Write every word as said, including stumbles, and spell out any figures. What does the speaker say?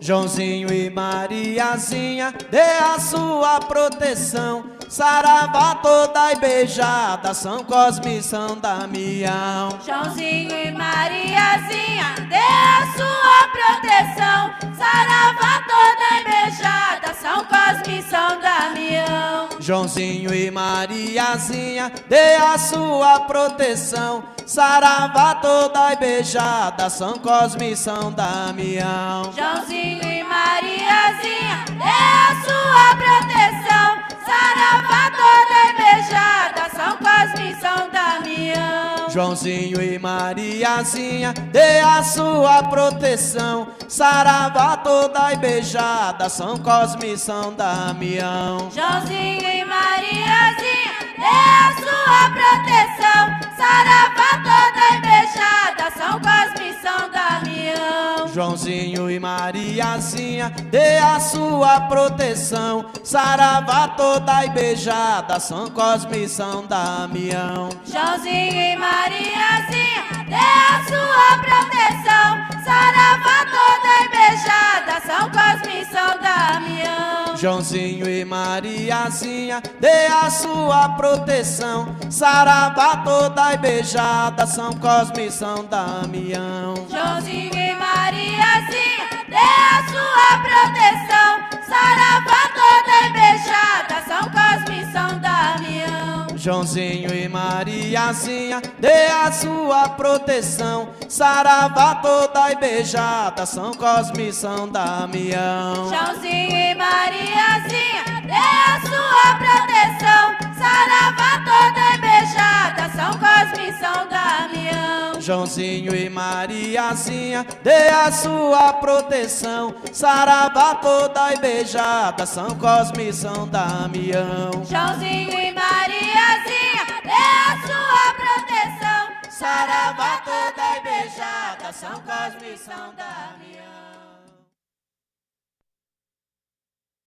Joãozinho e Mariazinha, dê a sua proteção. Saravá toda e beijada, São Cosme e São Damião. Joãozinho e Mariazinha, dê a sua proteção. Saravá toda e beijada, São Cosme e São Damião. Joãozinho e Mariazinha, dê a sua proteção. Saravá toda e beijada, São Cosme e São Damião. Joãozinho e Mariazinha, dê a sua proteção. Saravá toda e beijada, São Cosme e São Damião. Joãozinho e Mariazinha, dê a sua proteção. Saravá toda e beijada, São Cosme e São Damião. Joãozinho e Mariazinha, dê a sua proteção. Saravá toda e beijada, São Cosme e São Damião. Joãozinho e Mariazinha, dê a sua proteção. Saravá toda e beijada, São Cosme e São Damião. Joãozinho e Mariazinha, dê a sua proteção. Saravá toda e beijada, São Cosme e São Damião. Joãozinho e Mariazinha, dê a sua proteção. Saravá toda e beijada, São Cosme e São Damião. Joãozinho e Mariazinha, dê a sua proteção. Saravá toda e beijada, São Cosme e São Damião. Joãozinho e Mariazinha, dê a sua proteção. Saravá toda e beijada, São Cosme e São Damião. Joãozinho e Mariazinha, dê a sua proteção. Saravá toda e beijada, São Cosme e São Damião. Joãozinho e Mariazinha, dê a sua proteção. Saravá toda e beijada, São Cosme e São Damião. Joãozinho e Mariazinha, dê a sua proteção. Saravá toda e beijada, São Cosme e São Damião.